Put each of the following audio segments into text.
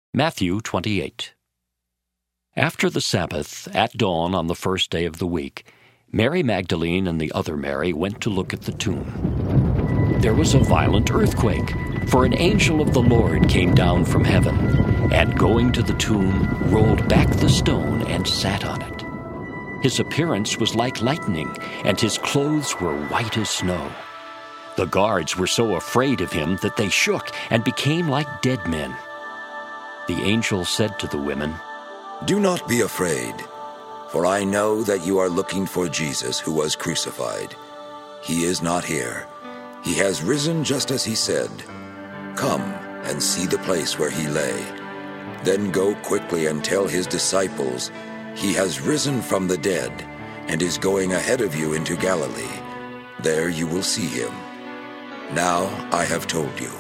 Matthew 28. After the Sabbath, at dawn on the first day of the week, Mary Magdalene and the other Mary went to look at the tomb. There was a violent earthquake, for an angel of the Lord came down from heaven, and going to the tomb, rolled back the stone and sat on it. His appearance was like lightning, and his clothes were white as snow. The guards were so afraid of him that they shook and became like dead men. The angel said to the women, "Do not be afraid, for I know that you are looking for Jesus who was crucified. He is not here. He has risen just as he said. Come and see the place where he lay. Then go quickly and tell his disciples, he has risen from the dead and is going ahead of you into Galilee. There you will see him. Now I have told you."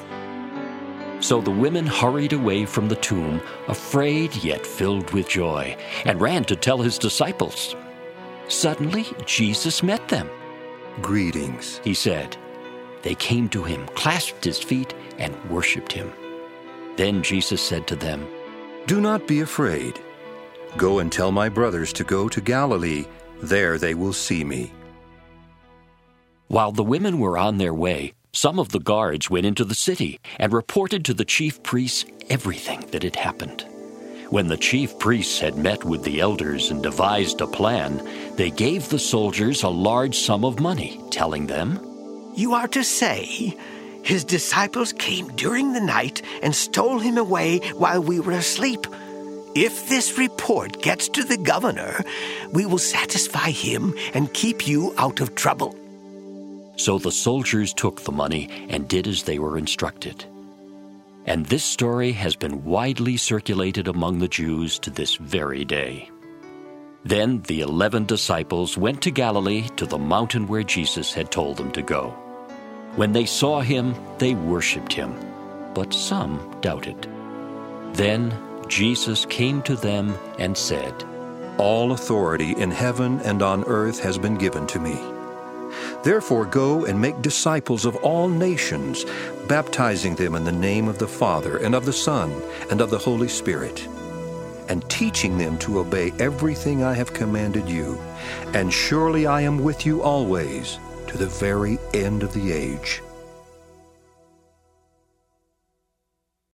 So the women hurried away from the tomb, afraid yet filled with joy, and ran to tell his disciples. Suddenly Jesus met them. "Greetings," he said. They came to him, clasped his feet, and worshipped him. Then Jesus said to them, "Do not be afraid. Go and tell my brothers to go to Galilee. There they will see me." While the women were on their way, some of the guards went into the city and reported to the chief priests everything that had happened. When the chief priests had met with the elders and devised a plan, they gave the soldiers a large sum of money, telling them, "You are to say, his disciples came during the night and stole him away while we were asleep. If this report gets to the governor, we will satisfy him and keep you out of trouble." So the soldiers took the money and did as they were instructed. And this story has been widely circulated among the Jews to this very day. Then the 11 disciples went to Galilee, to the mountain where Jesus had told them to go. When they saw him, they worshipped him, but some doubted. Then Jesus came to them and said, "All authority in heaven and on earth has been given to me. Therefore go and make disciples of all nations, baptizing them in the name of the Father and of the Son and of the Holy Spirit, and teaching them to obey everything I have commanded you. And surely I am with you always, to the very end of the age."